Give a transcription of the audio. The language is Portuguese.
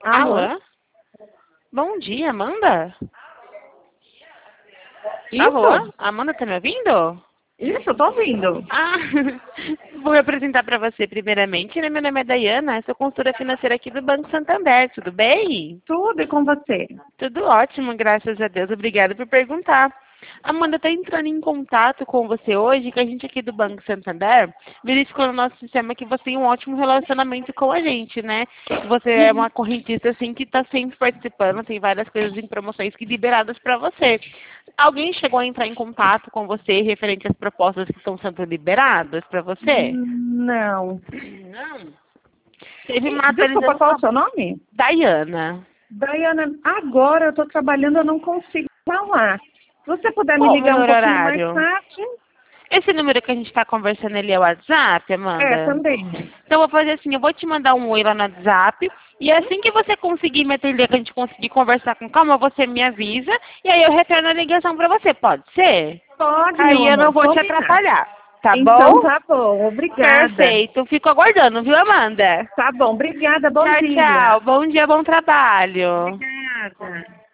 Alô? Alô? Bom dia, Amanda? Alô? Isso? Amanda, tá me ouvindo? Isso, tô ouvindo. Ah, vou me apresentar para você primeiramente, né? Meu nome é Dayana, sou consultora financeira aqui do Banco Santander, tudo bem? Tudo e com você. Tudo ótimo, graças a Deus, obrigada por perguntar. Amanda, está entrando em contato com você hoje, que a gente aqui do Banco Santander verificou no nosso sistema que você tem um ótimo relacionamento com a gente, né? Você é uma correntista, assim, que está sempre participando, tem várias coisas em promoções que liberadas para você. Alguém chegou a entrar em contato com você referente às propostas que estão sendo liberadas para você? Não. Não. Teve uma Desculpa, qual é o atualização. seu nome? Dayana. Dayana, agora eu tô trabalhando, eu não consigo falar. Se você puder me Como ligar no um pouquinho mais horário? tarde? Esse número que a gente está conversando, ele é o WhatsApp, É, Amanda? também. Então, eu vou fazer assim, eu vou te mandar um oi lá no WhatsApp, e assim que você conseguir me atender, que a gente conseguir conversar com calma, você me avisa, e aí eu retorno a ligação para você, pode ser? Pode, meu Aí eu não amor, vou te combinado. atrapalhar, tá Então bom? tá bom, obrigada. Perfeito, fico aguardando, viu, Amanda? Tá bom, obrigada, bom Tchau, dia. tchau, bom dia, bom trabalho. Obrigada.